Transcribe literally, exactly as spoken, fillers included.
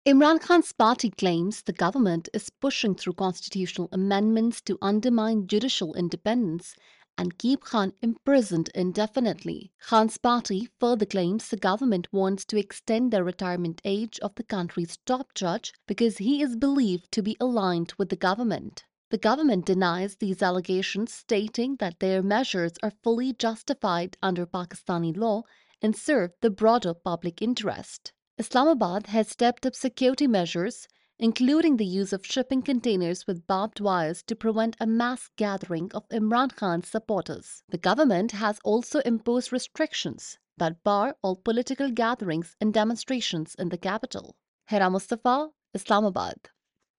Imran Khan's party claims the government is pushing through constitutional amendments to undermine judicial independence and keep Khan imprisoned indefinitely. Khan's party further claims the government wants to extend the retirement age of the country's top judge because he is believed to be aligned with the government. The government denies these allegations, stating that their measures are fully justified under Pakistani law and serve the broader public interest. Islamabad has stepped up security measures, including the use of shipping containers with barbed wires to prevent a mass gathering of Imran Khan's supporters. The government has also imposed restrictions that bar all political gatherings and demonstrations in the capital. Hera Mustafa, Islamabad.